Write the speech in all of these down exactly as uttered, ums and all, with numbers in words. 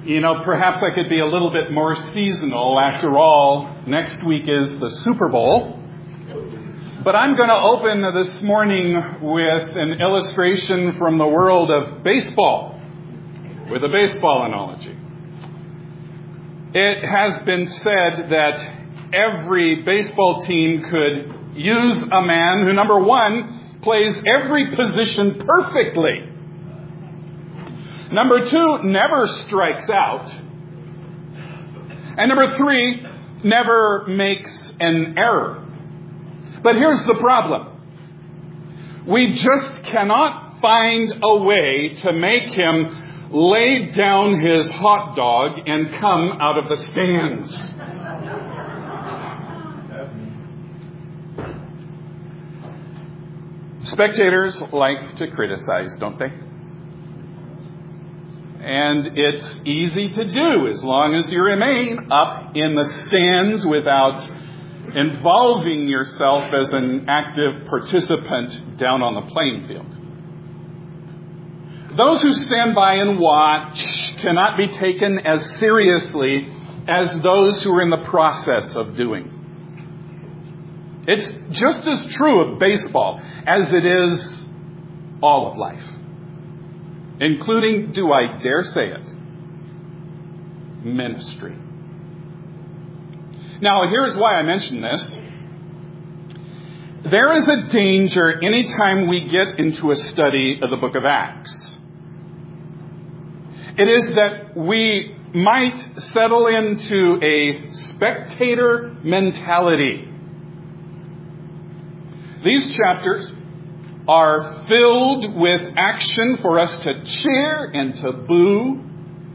You know, perhaps I could be a little bit more seasonal. After all, next week is the Super Bowl. But I'm going to open this morning with an illustration from the world of baseball, with a baseball analogy. It has been said that every baseball team could use a man who, number one, plays every position perfectly. Number two, never strikes out. And number three, never makes an error. But here's the problem. We just cannot find a way to make him lay down his hot dog and come out of the stands. Spectators like to criticize, don't they? And it's easy to do as long as you remain up in the stands without involving yourself as an active participant down on the playing field. Those who stand by and watch cannot be taken as seriously as those who are in the process of doing. It's just as true of baseball as it is all of life, including, do I dare say it, ministry. Now, here's why I mention this. There is a danger anytime we get into a study of the book of Acts. It is that we might settle into a spectator mentality. These chapters are filled with action for us to cheer and to boo.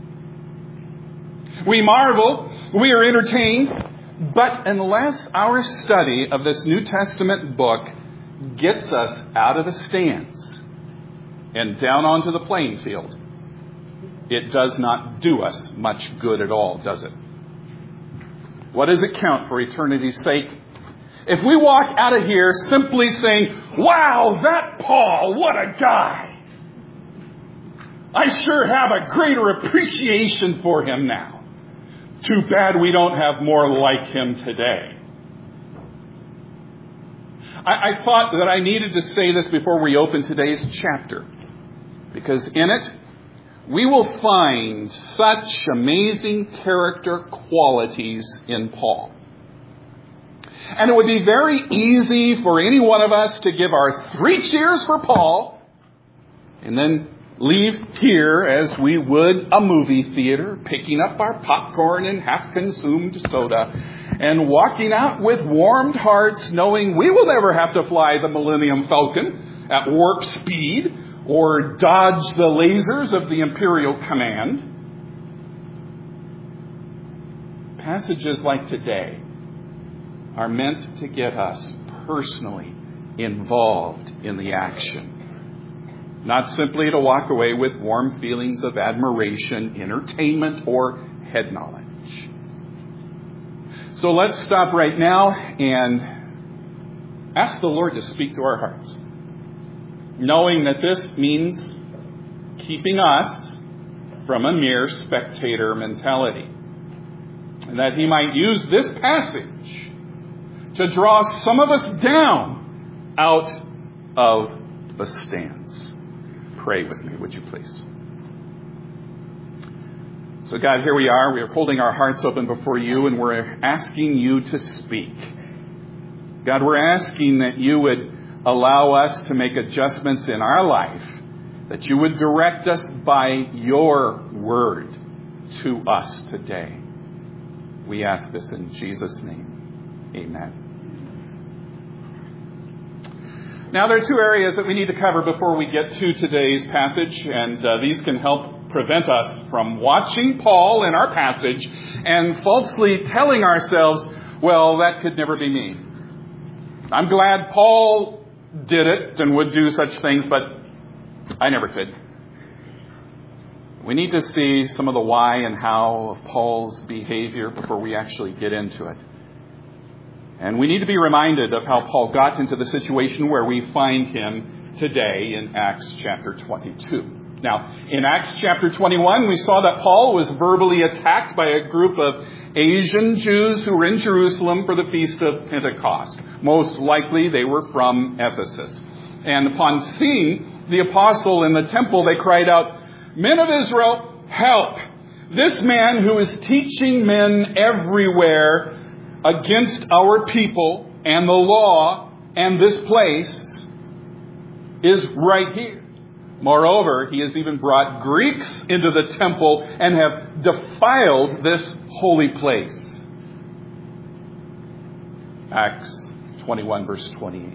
We marvel, we are entertained, but unless our study of this New Testament book gets us out of the stands and down onto the playing field, it does not do us much good at all, does it? What does it count for eternity's sake? If we walk out of here simply saying, wow, that Paul, what a guy. I sure have a greater appreciation for him now. Too bad we don't have more like him today. I, I thought that I needed to say this before we open today's chapter, because in it, we will find such amazing character qualities in Paul. And it would be very easy for any one of us to give our three cheers for Paul and then leave here as we would a movie theater, picking up our popcorn and half-consumed soda and walking out with warmed hearts, knowing we will never have to fly the Millennium Falcon at warp speed or dodge the lasers of the Imperial Command. Passages like today are meant to get us personally involved in the action. Not simply to walk away with warm feelings of admiration, entertainment, or head knowledge. So let's stop right now and ask the Lord to speak to our hearts, knowing that this means keeping us from a mere spectator mentality, and that He might use this passage to draw some of us down out of the stands. Pray with me, would you please? So God, here we are. We are holding our hearts open before you, and we're asking you to speak. God, we're asking that you would allow us to make adjustments in our life, that you would direct us by your word to us today. We ask this in Jesus' name. Amen. Now, there are two areas that we need to cover before we get to today's passage, and uh, these can help prevent us from watching Paul in our passage and falsely telling ourselves, well, that could never be me. I'm glad Paul did it and would do such things, but I never could. We need to see some of the why and how of Paul's behavior before we actually get into it. And we need to be reminded of how Paul got into the situation where we find him today in Acts chapter twenty-two. Now, in Acts chapter twenty-one, we saw that Paul was verbally attacked by a group of Asian Jews who were in Jerusalem for the Feast of Pentecost. Most likely, they were from Ephesus. And upon seeing the apostle in the temple, they cried out, "Men of Israel, help! This man who is teaching men everywhere against our people and the law and this place is right here. Moreover, he has even brought Greeks into the temple and have defiled this holy place." Acts twenty-one, verse twenty-eight.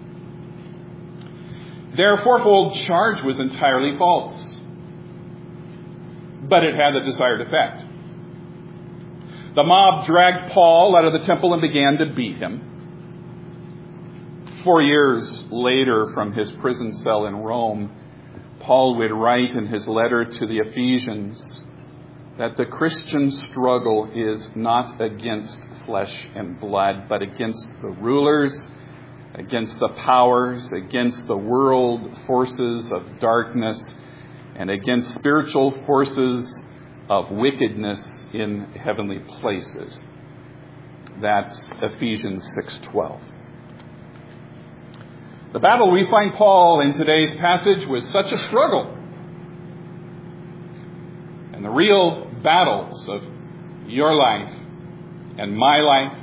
Their fourfold charge was entirely false, but it had the desired effect. The mob dragged Paul out of the temple and began to beat him. Four years later, from his prison cell in Rome, Paul would write in his letter to the Ephesians that the Christian struggle is not against flesh and blood, but against the rulers, against the powers, against the world forces of darkness, and against spiritual forces of wickedness in heavenly places. That's Ephesians six twelve. The battle we find Paul in today's passage was such a struggle. And the real battles of your life and my life,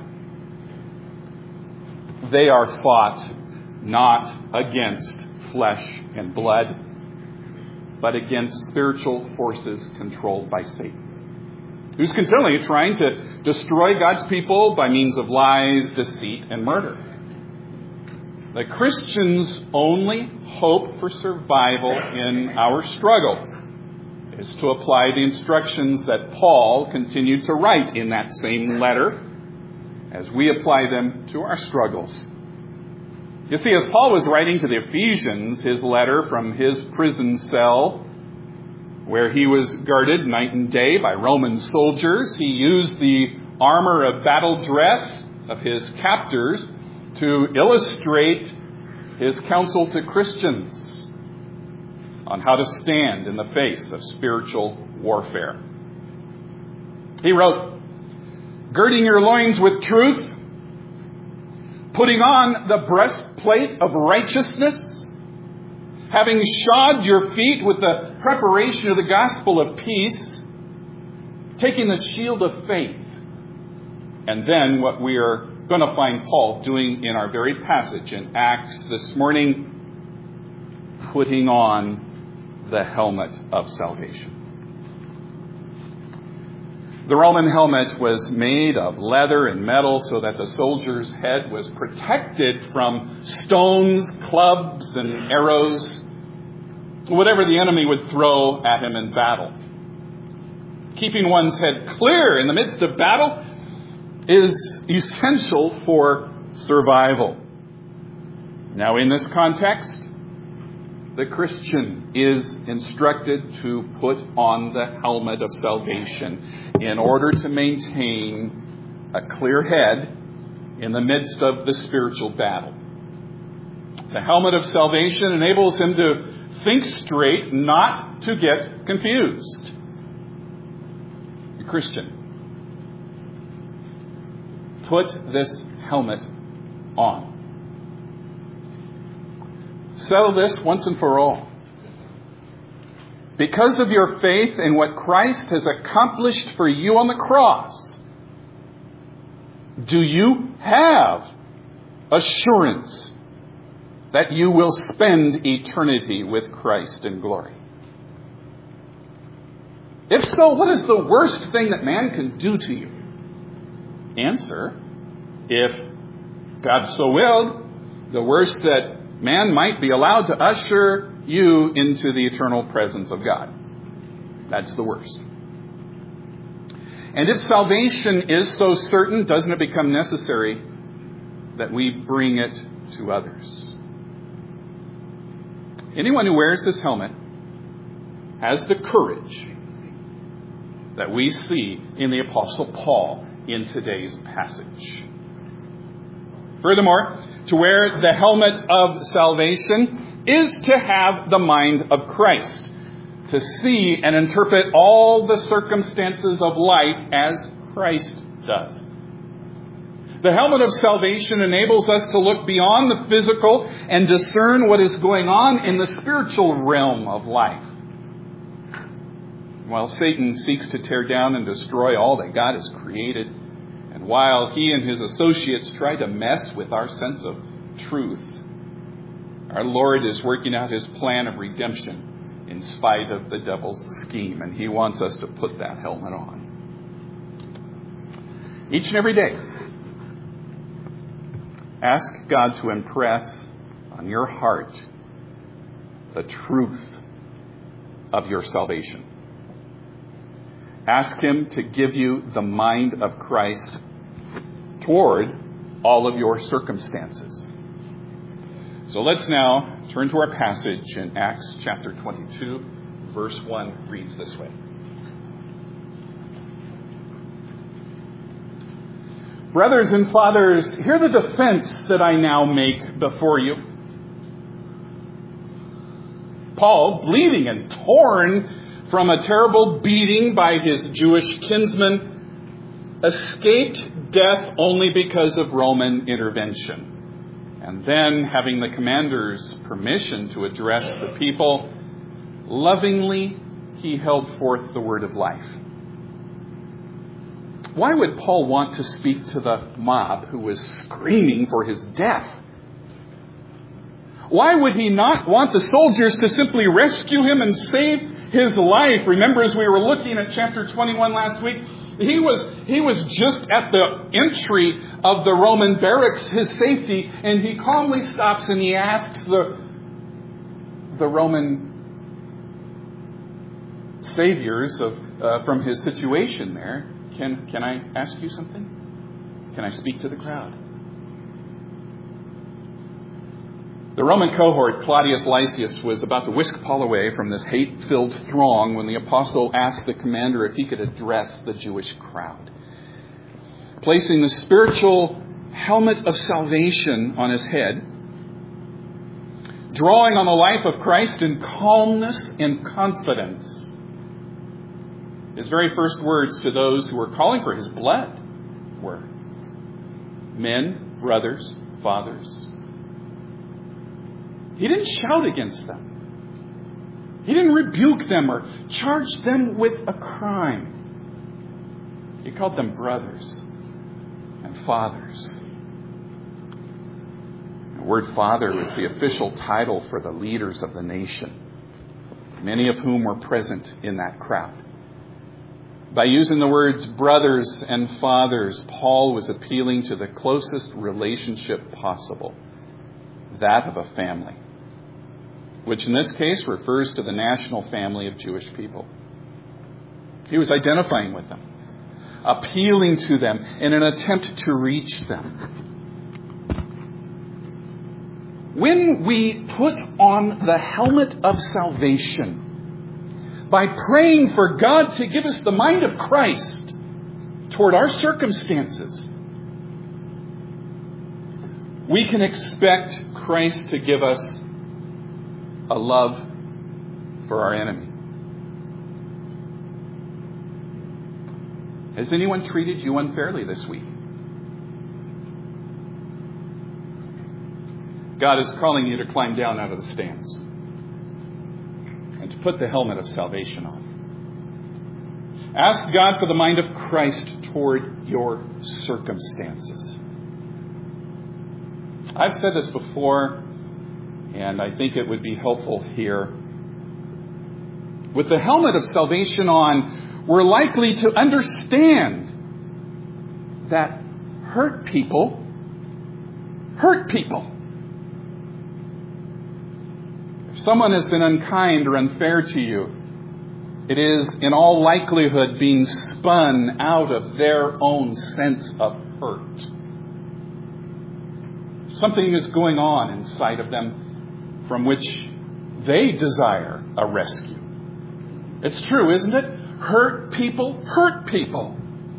they are fought not against flesh and blood, but against spiritual forces controlled by Satan, who's continually trying to destroy God's people by means of lies, deceit, and murder. The Christian's only hope for survival in our struggle is to apply the instructions that Paul continued to write in that same letter as we apply them to our struggles. You see, as Paul was writing to the Ephesians his letter from his prison cell, where he was guarded night and day by Roman soldiers, he used the armor of battle dress of his captors to illustrate his counsel to Christians on how to stand in the face of spiritual warfare. He wrote, "Girding your loins with truth, putting on the breastplate of righteousness, having shod your feet with the preparation of the gospel of peace, taking the shield of faith." And then what we are going to find Paul doing in our very passage in Acts this morning, putting on the helmet of salvation. The Roman helmet was made of leather and metal so that the soldier's head was protected from stones, clubs, and arrows, whatever the enemy would throw at him in battle. Keeping one's head clear in the midst of battle is essential for survival. Now, in this context, the Christian is instructed to put on the helmet of salvation in order to maintain a clear head in the midst of the spiritual battle. The helmet of salvation enables him to think straight, not to get confused. The Christian, put this helmet on. Settle this once and for all. Because of your faith in what Christ has accomplished for you on the cross, do you have assurance that you will spend eternity with Christ in glory? If so, what is the worst thing that man can do to you? Answer, if God so willed, the worst that man might be allowed to usher you into the eternal presence of God. That's the worst. And if salvation is so certain, doesn't it become necessary that we bring it to others? Anyone who wears this helmet has the courage that we see in the Apostle Paul in today's passage. Furthermore, to wear the helmet of salvation is to have the mind of Christ. to see and interpret all the circumstances of life as Christ does. The helmet of salvation enables us to look beyond the physical and discern what is going on in the spiritual realm of life. While Satan seeks to tear down and destroy all that God has created, and while he and his associates try to mess with our sense of truth, our Lord is working out his plan of redemption in spite of the devil's scheme, and he wants us to put that helmet on. Each and every day, ask God to impress on your heart the truth of your salvation. Ask him to give you the mind of Christ toward all of your circumstances. So let's now turn to our passage in Acts chapter twenty-two, verse one reads this way. Brothers and fathers, hear the defense that I now make before you. Paul, bleeding and torn from a terrible beating by his Jewish kinsmen, escaped death only because of Roman intervention. And then, having the commander's permission to address the people, lovingly he held forth the word of life. Why would Paul want to speak to the mob who was screaming for his death? Why would he not want the soldiers to simply rescue him and save his life? Remember, as we were looking at chapter twenty-one last week, he was he was just at the entry of the Roman barracks, his safety, and he calmly stops and he asks the, the Roman saviors of uh, from his situation there, Can can I ask you something? Can I speak to the crowd? The Roman cohort, Claudius Lysias, was about to whisk Paul away from this hate-filled throng when the apostle asked the commander if he could address the Jewish crowd. Placing the spiritual helmet of salvation on his head, drawing on the life of Christ in calmness and confidence, his very first words to those who were calling for his blood were, "Men, brothers, fathers." He didn't shout against them. He didn't rebuke them or charge them with a crime. He called them brothers and fathers. The word father was the official title for the leaders of the nation, many of whom were present in that crowd. By using the words brothers and fathers, Paul was appealing to the closest relationship possible, that of a family, which in this case refers to the national family of Jewish people. He was identifying with them, appealing to them in an attempt to reach them. When we put on the helmet of salvation, by praying for God to give us the mind of Christ toward our circumstances, we can expect Christ to give us a love for our enemy. Has anyone treated you unfairly this week? God is calling you to climb down out of the stands and to put the helmet of salvation on. Ask God for the mind of Christ toward your circumstances. I've said this before, and I think it would be helpful here. With the helmet of salvation on, we're likely to understand that hurt people hurt people. If someone has been unkind or unfair to you, it is in all likelihood being spun out of their own sense of hurt. Something is going on inside of them from which they desire a rescue. It's true, isn't it? Hurt people hurt people.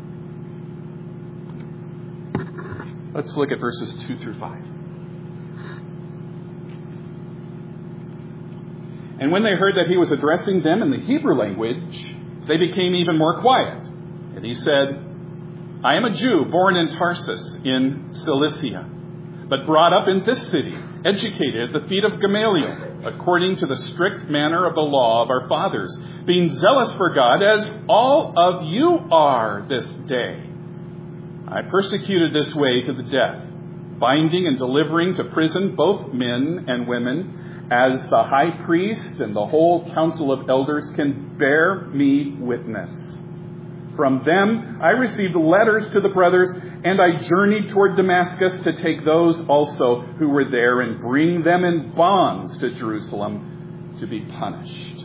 Let's look at verses two through five. And when they heard that he was addressing them in the Hebrew language, they became even more quiet. And he said, I am a Jew born in Tarsus in Cilicia, but brought up in this city, educated at the feet of Gamaliel, according to the strict manner of the law of our fathers, being zealous for God, as all of you are this day. I persecuted this way to the death, binding and delivering to prison both men and women, as the high priest and the whole council of elders can bear me witness. From them I received letters to the brothers, and I journeyed toward Damascus to take those also who were there and bring them in bonds to Jerusalem to be punished.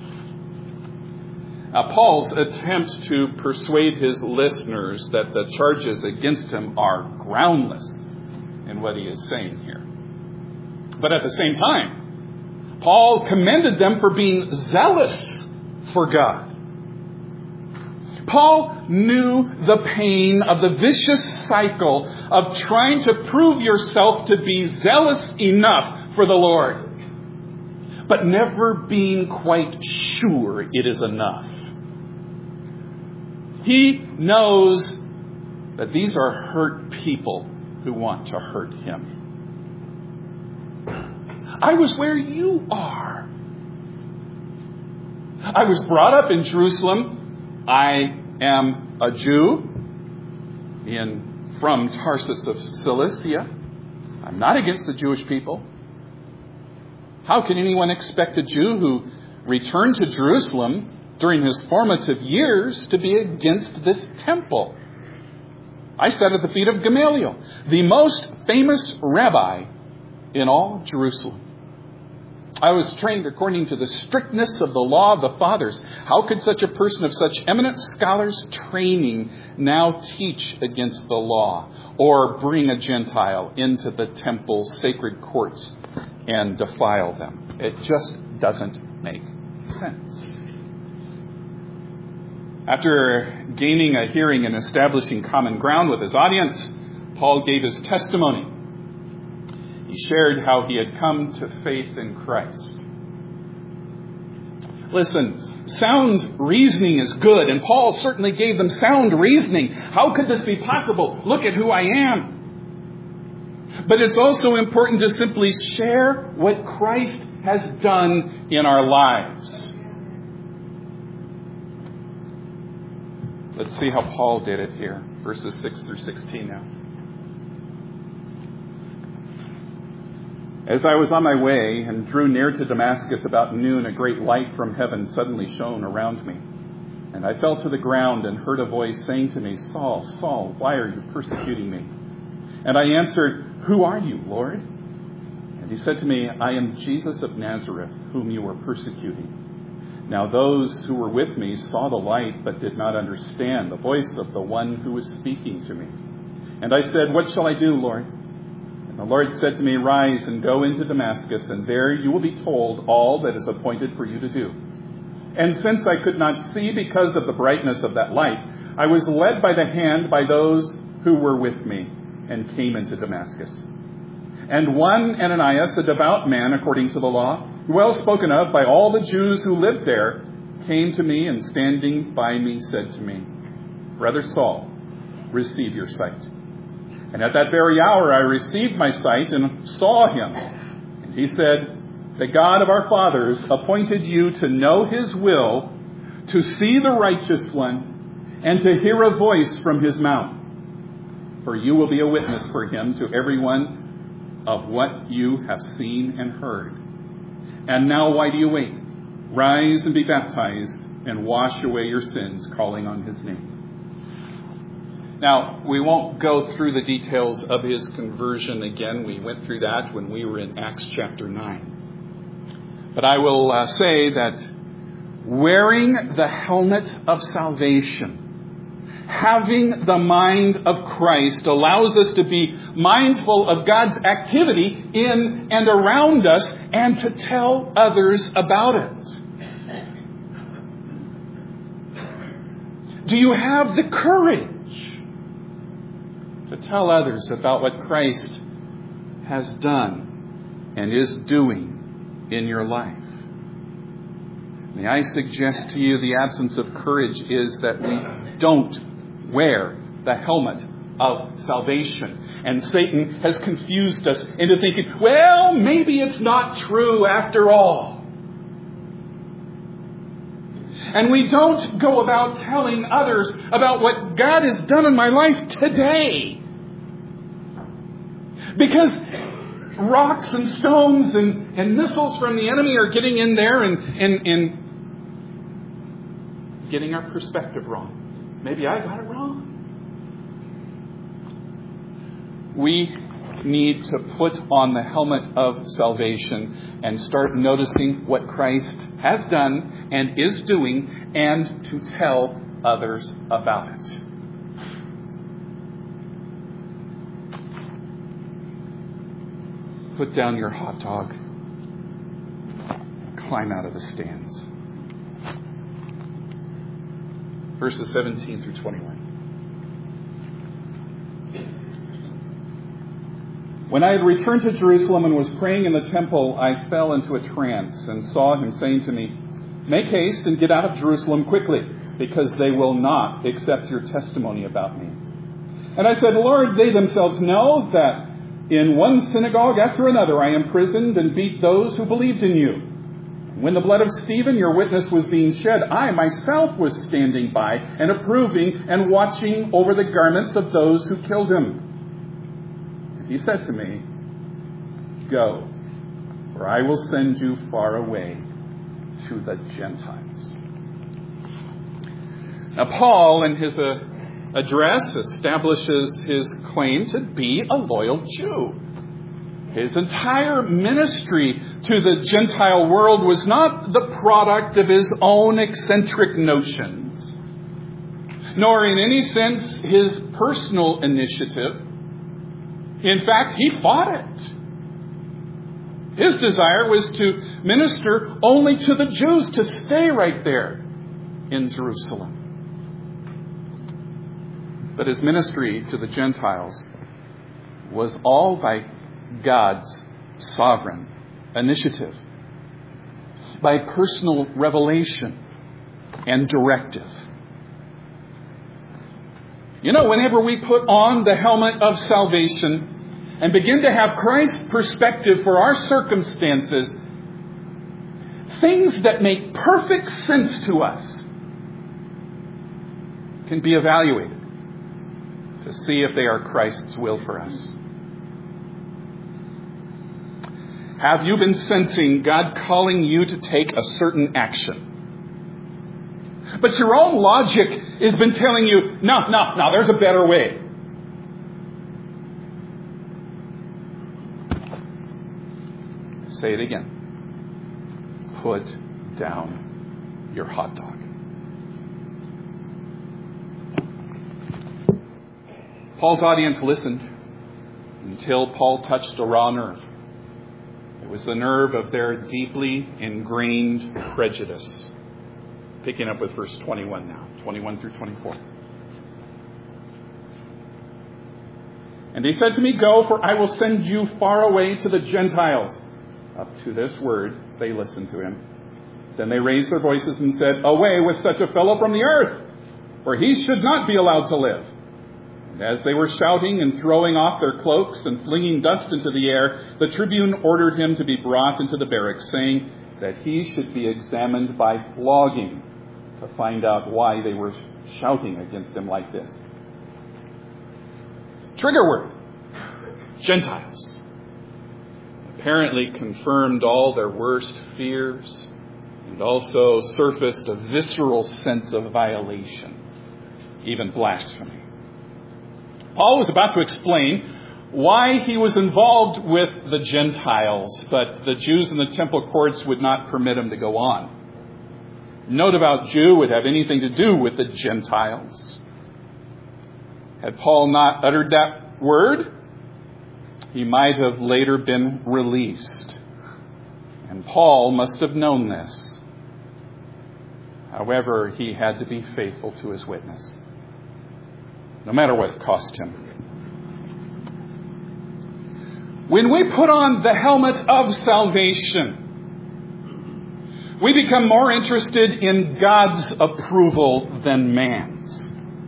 Now, Paul's attempt to persuade his listeners that the charges against him are groundless in what he is saying here. But at the same time, Paul commended them for being zealous for God. Paul knew the pain of the vicious cycle of trying to prove yourself to be zealous enough for the Lord, but never being quite sure it is enough. He knows that these are hurt people who want to hurt him. I was where you are. I was brought up in Jerusalem. I am a Jew in from Tarsus of Cilicia. I'm not against the Jewish people. How can anyone expect a Jew who returned to Jerusalem during his formative years to be against this temple? I sat at the feet of Gamaliel, the most famous rabbi in all Jerusalem. I was trained according to the strictness of the law of the fathers. How could such a person of such eminent scholars' training now teach against the law or bring a Gentile into the temple's sacred courts and defile them? It just doesn't make sense. After gaining a hearing and establishing common ground with his audience, Paul gave his testimony. He shared how he had come to faith in Christ. Listen, sound reasoning is good, and Paul certainly gave them sound reasoning. How could this be possible? Look at who I am. But it's also important to simply share what Christ has done in our lives. Let's see how Paul did it here. Verses six through sixteen now. As I was on my way and drew near to Damascus about noon, a great light from heaven suddenly shone around me. And I fell to the ground and heard a voice saying to me, Saul, Saul, why are you persecuting me? And I answered, Who are you, Lord? And he said to me, I am Jesus of Nazareth, whom you are persecuting. Now those who were with me saw the light, but did not understand the voice of the one who was speaking to me. And I said, What shall I do, Lord? And the Lord said to me, Rise and go into Damascus, and there you will be told all that is appointed for you to do. And since I could not see because of the brightness of that light, I was led by the hand by those who were with me, and came into Damascus. And one Ananias, a devout man according to the law, well spoken of by all the Jews who lived there, came to me, and standing by me said to me, Brother Saul, receive your sight. And at that very hour I received my sight and saw him. And he said, The God of our fathers appointed you to know his will, to see the righteous one, and to hear a voice from his mouth. For you will be a witness for him to everyone of what you have seen and heard. And now why do you wait? Rise and be baptized, and wash away your sins, calling on his name. Now, we won't go through the details of his conversion again. We went through that when we were in Acts chapter nine. But I will uh, say that wearing the helmet of salvation, having the mind of Christ, allows us to be mindful of God's activity in and around us and to tell others about it. Do you have the courage to tell others about what Christ has done and is doing in your life? May I suggest to you the absence of courage is that we don't wear the helmet of salvation. And Satan has confused us into thinking, well, maybe it's not true after all. And we don't go about telling others about what God has done in my life today. Because rocks and stones and, and missiles from the enemy are getting in there and, and, and getting our perspective wrong. Maybe I got it wrong. We need to put on the helmet of salvation and start noticing what Christ has done and is doing, and to tell others about it. Put down your hot dog. Climb out of the stands. Verses seventeen through twenty-one. When I had returned to Jerusalem and was praying in the temple, I fell into a trance and saw him saying to me, "Make haste and get out of Jerusalem quickly, because they will not accept your testimony about me." And I said, "Lord, they themselves know that in one synagogue after another I imprisoned and beat those who believed in you. When the blood of Stephen, your witness, was being shed, I myself was standing by and approving and watching over the garments of those who killed him." And he said to me, "Go, for I will send you far away to the Gentiles." Now, Paul, in his uh, address, establishes his claim to be a loyal Jew. His entire ministry to the Gentile world was not the product of his own eccentric notions, nor in any sense his personal initiative. In fact, he fought it. His desire was to minister only to the Jews, to stay right there in Jerusalem. But his ministry to the Gentiles was all by God's sovereign initiative, by personal revelation and directive. You know, whenever we put on the helmet of salvation and begin to have Christ's perspective for our circumstances, things that make perfect sense to us can be evaluated to see if they are Christ's will for us. Have you been sensing God calling you to take a certain action? But your own logic has been telling you, no, no, no, there's a better way. Say it again. Put down your hot dog. Paul's audience listened until Paul touched a raw nerve. It was the nerve of their deeply ingrained prejudice. Picking up with verse twenty-one now, twenty-one through twenty-four. And he said to me, "Go, for I will send you far away to the Gentiles." Up to this word, they listened to him. Then they raised their voices and said, "Away with such a fellow from the earth, for he should not be allowed to live." And as they were shouting and throwing off their cloaks and flinging dust into the air, the tribune ordered him to be brought into the barracks, saying that he should be examined by flogging to find out why they were shouting against him like this. Trigger word. Gentiles. Apparently confirmed all their worst fears and also surfaced a visceral sense of violation, even blasphemy. Paul was about to explain why he was involved with the Gentiles, but the Jews in the temple courts would not permit him to go on. No devout Jew would have anything to do with the Gentiles. Had Paul not uttered that word, he might have later been released. And Paul must have known this. However, he had to be faithful to his witness, no matter what it cost him. When we put on the helmet of salvation, We become more interested in God's approval than man's.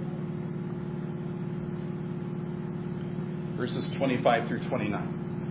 Verses twenty-five through twenty-nine.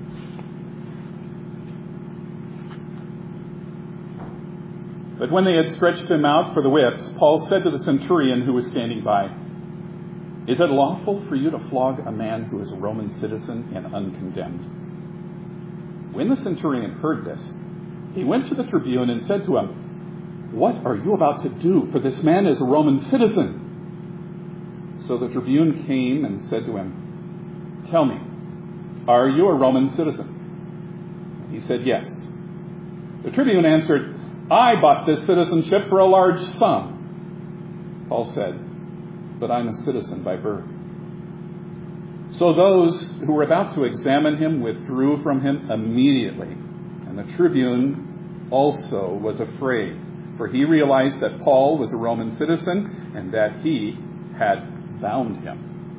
But when they had stretched him out for the whips, Paul said to the centurion who was standing by, "Is it lawful for you to flog a man who is a Roman citizen and uncondemned?" When the centurion heard this, he went to the tribune and said to him, "What are you about to do? For this man is a Roman citizen." So the tribune came and said to him, "Tell me, are you a Roman citizen?" He said, "Yes." The tribune answered, "I bought this citizenship for a large sum." Paul said, "But I'm a citizen by birth." So those who were about to examine him withdrew from him immediately. And the tribune also was afraid, for he realized that Paul was a Roman citizen and that he had bound him.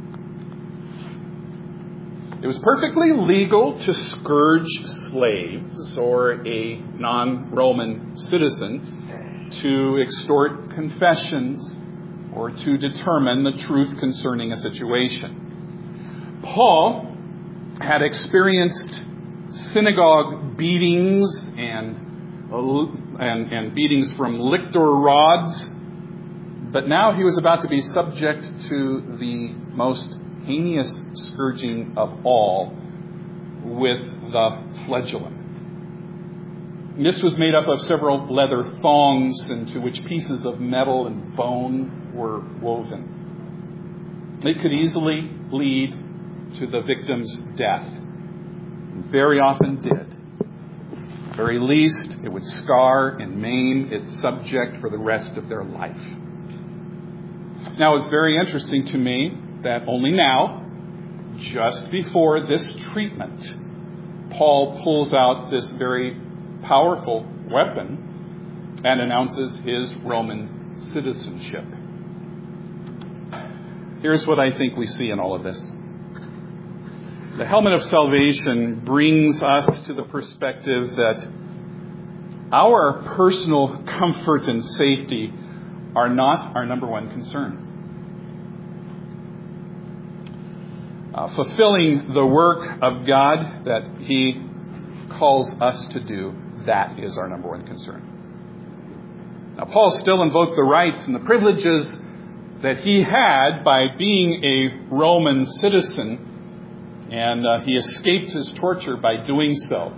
It was perfectly legal to scourge slaves or a non-Roman citizen, to extort confessions, or to determine the truth concerning a situation. Paul had experienced synagogue beatings and, and, and beatings from lictor rods, but now he was about to be subject to the most heinous scourging of all, with the flagellum. This was made up of several leather thongs into which pieces of metal and bone were woven. It could easily lead to the victim's death, and very often did. At the very least, it would scar and maim its subject for the rest of their life. Now, it's very interesting to me that only now, just before this treatment, Paul pulls out this very powerful weapon and announces his Roman citizenship. Here's what I think we see in all of this. The helmet of salvation brings us to the perspective that our personal comfort and safety are not our number one concern. Uh, fulfilling the work of God that He calls us to do, that is our number one concern. Now, Paul still invoked the rights and the privileges that he had by being a Roman citizen, and uh, he escaped his torture by doing so.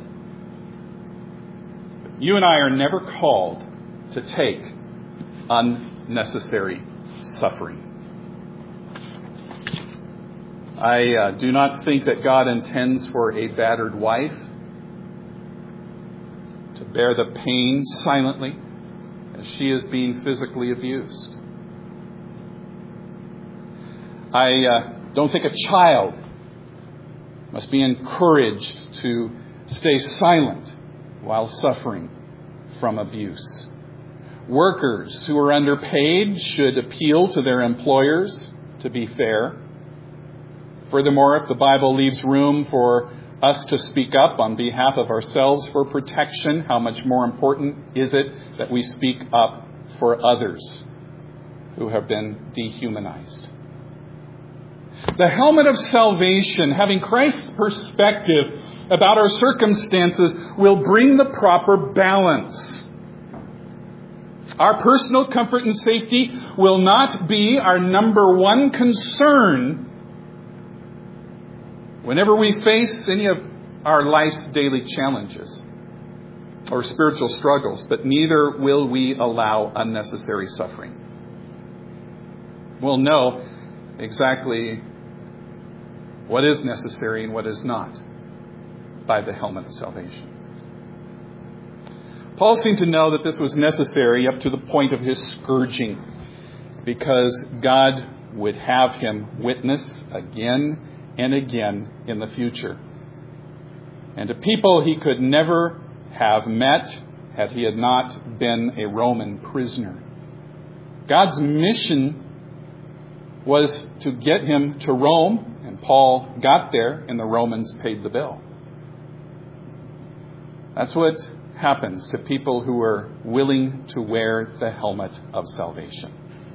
But you and I are never called to take unnecessary suffering. I uh, do not think that God intends for a battered wife to bear the pain silently as she is being physically abused. I uh, don't think a child must be encouraged to stay silent while suffering from abuse. Workers who are underpaid should appeal to their employers to be fair. Furthermore, if the Bible leaves room for us to speak up on behalf of ourselves for protection, how much more important is it that we speak up for others who have been dehumanized? The helmet of salvation, having Christ's perspective about our circumstances, will bring the proper balance. Our personal comfort and safety will not be our number one concern whenever we face any of our life's daily challenges or spiritual struggles, but neither will we allow unnecessary suffering. We'll know exactly what is necessary and what is not by the helmet of salvation. Paul seemed to know that this was necessary up to the point of his scourging, because God would have him witness again and again in the future. And to people he could never have met had he had not been a Roman prisoner. God's mission was to get him to Rome, and Paul got there and the Romans paid the bill. That's what happens to people who are willing to wear the helmet of salvation.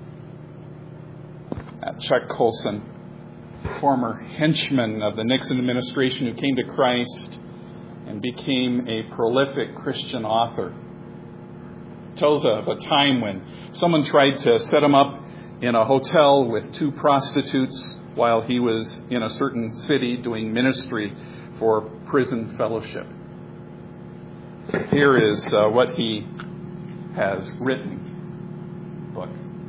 Uh, Chuck Colson, former henchman of the Nixon administration who came to Christ and became a prolific Christian author, tells of a time when someone tried to set him up in a hotel with two prostitutes while he was in a certain city doing ministry for prison fellowship. Here is uh, what he has written. Book.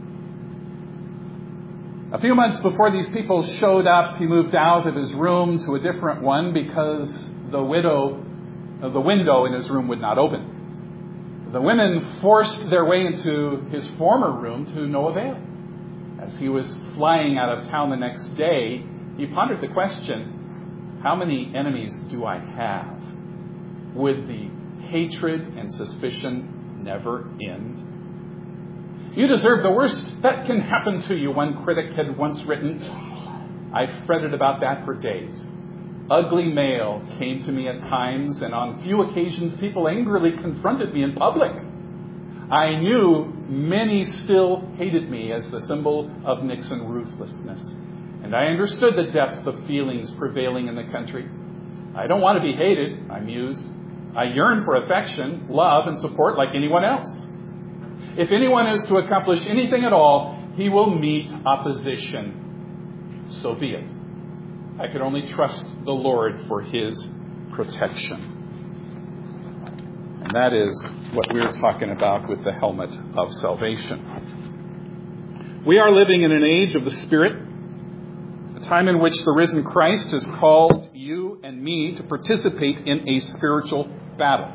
A few months before these people showed up, he moved out of his room to a different one because the widow, uh, the window in his room would not open. The women forced their way into his former room to no avail. As he was flying out of town the next day, he pondered the question, how many enemies do I have? Would the hatred and suspicion never end? You deserve the worst that can happen to you, one critic had once written. I fretted about that for days. Ugly mail came to me at times, and on few occasions people angrily confronted me in public. I knew many still hated me as the symbol of Nixon ruthlessness, and I understood the depth of feelings prevailing in the country. I don't want to be hated, I mused. I yearn for affection, love, and support like anyone else. If anyone is to accomplish anything at all, he will meet opposition. So be it. I could only trust the Lord for his protection. And that is what we're talking about with the helmet of salvation. We are living in an age of the Spirit, a time in which the risen Christ has called you and me to participate in a spiritual battle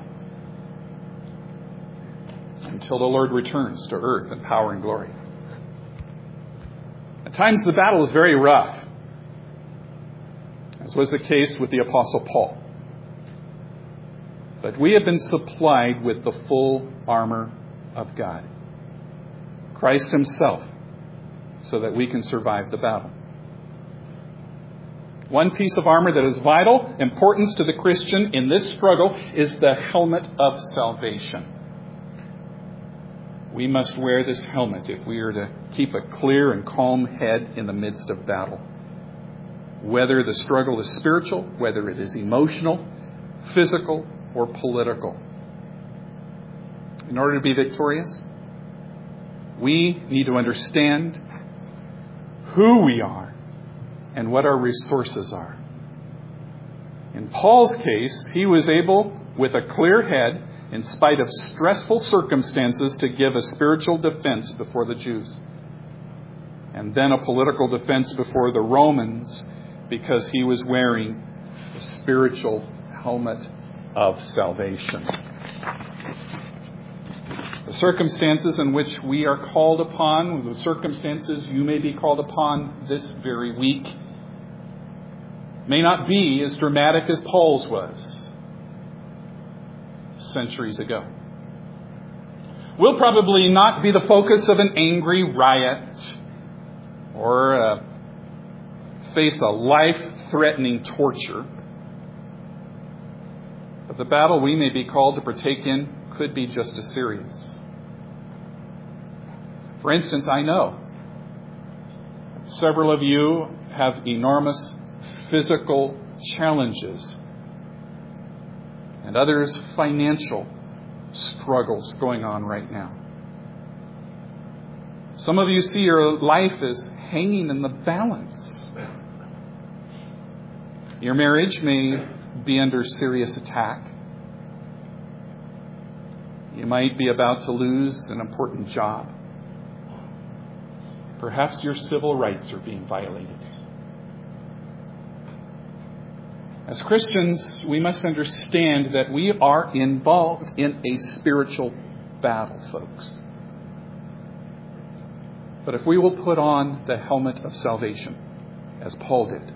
until the Lord returns to earth in power and glory. At times the battle is very rough, as was the case with the Apostle Paul. But we have been supplied with the full armor of God, Christ himself, so that we can survive the battle. One piece of armor that is vital importance to the Christian in this struggle is the helmet of salvation. We must wear this helmet if we are to keep a clear and calm head in the midst of battle. Whether the struggle is spiritual, whether it is emotional, physical, or political. In order to be victorious, we need to understand who we are and what our resources are. In Paul's case, he was able, with a clear head, in spite of stressful circumstances, to give a spiritual defense before the Jews. And then a political defense before the Romans, because he was wearing the spiritual helmet of salvation. The circumstances in which we are called upon, the circumstances you may be called upon this very week, may not be as dramatic as Paul's was centuries ago. Will probably not be the focus of an angry riot or uh, face a life-threatening torture. But the battle we may be called to partake in could be just as serious. For instance, I know several of you have enormous physical challenges and others financial struggles going on right now. Some of you see your life as hanging in the balance. Your marriage may be under serious attack. You might be about to lose an important job. Perhaps your civil rights are being violated. As Christians, we must understand that we are involved in a spiritual battle, folks. But if we will put on the helmet of salvation, as Paul did,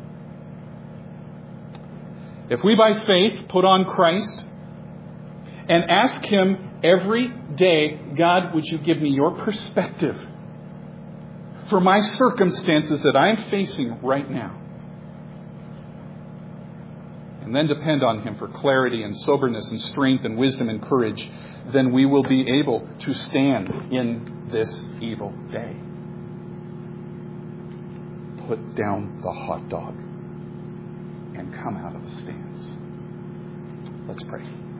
if we by faith put on Christ and ask him every day, God, would you give me your perspective for my circumstances that I'm facing right now? And and then depend on Him for clarity and soberness and strength and wisdom and courage, then we will be able to stand in this evil day. Put down the hot dog and come out of the stands. Let's pray.